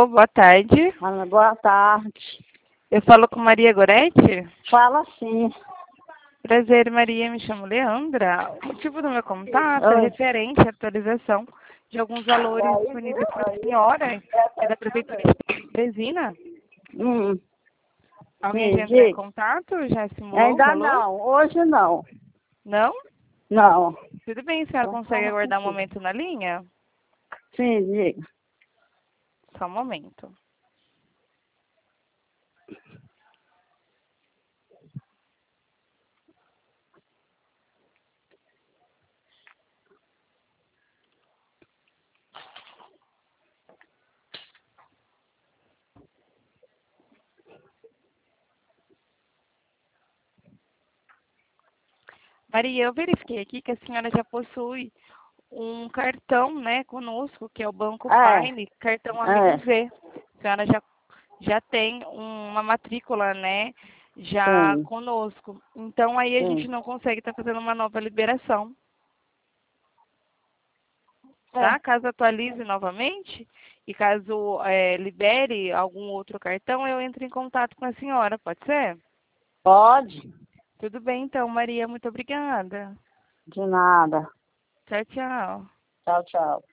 Alô, boa tarde. Ana, boa tarde. Eu falo com Maria Goretti? Fala sim. Prazer, Maria. Me chamo Leandra. O motivo do meu contato é Oi. referente à atualização de alguns valores disponíveis para a senhora, que é da Prefeitura de Teresina. Alguém Sim, já entrou em diga. contato? Já simulou o Ainda valor? não, hoje não. Não? Não. Tudo bem, a senhora consegue aguardar um momento na linha? Sim, diga. Só um momento. Maria, eu verifiquei aqui que a senhora já possui um cartão, né, conosco, que é o Banco Fine, cartão Amigo Z. A senhora já tem uma matrícula, né, já Sim. conosco. Então, aí a gente Sim. não consegue estar fazendo uma nova liberação, tá? Caso atualize novamente e caso libere algum outro cartão, eu entro em contato com a senhora, pode ser? Pode? Tudo bem, então, Maria, muito obrigada. De nada. Tchau, tchau. Tchau, tchau.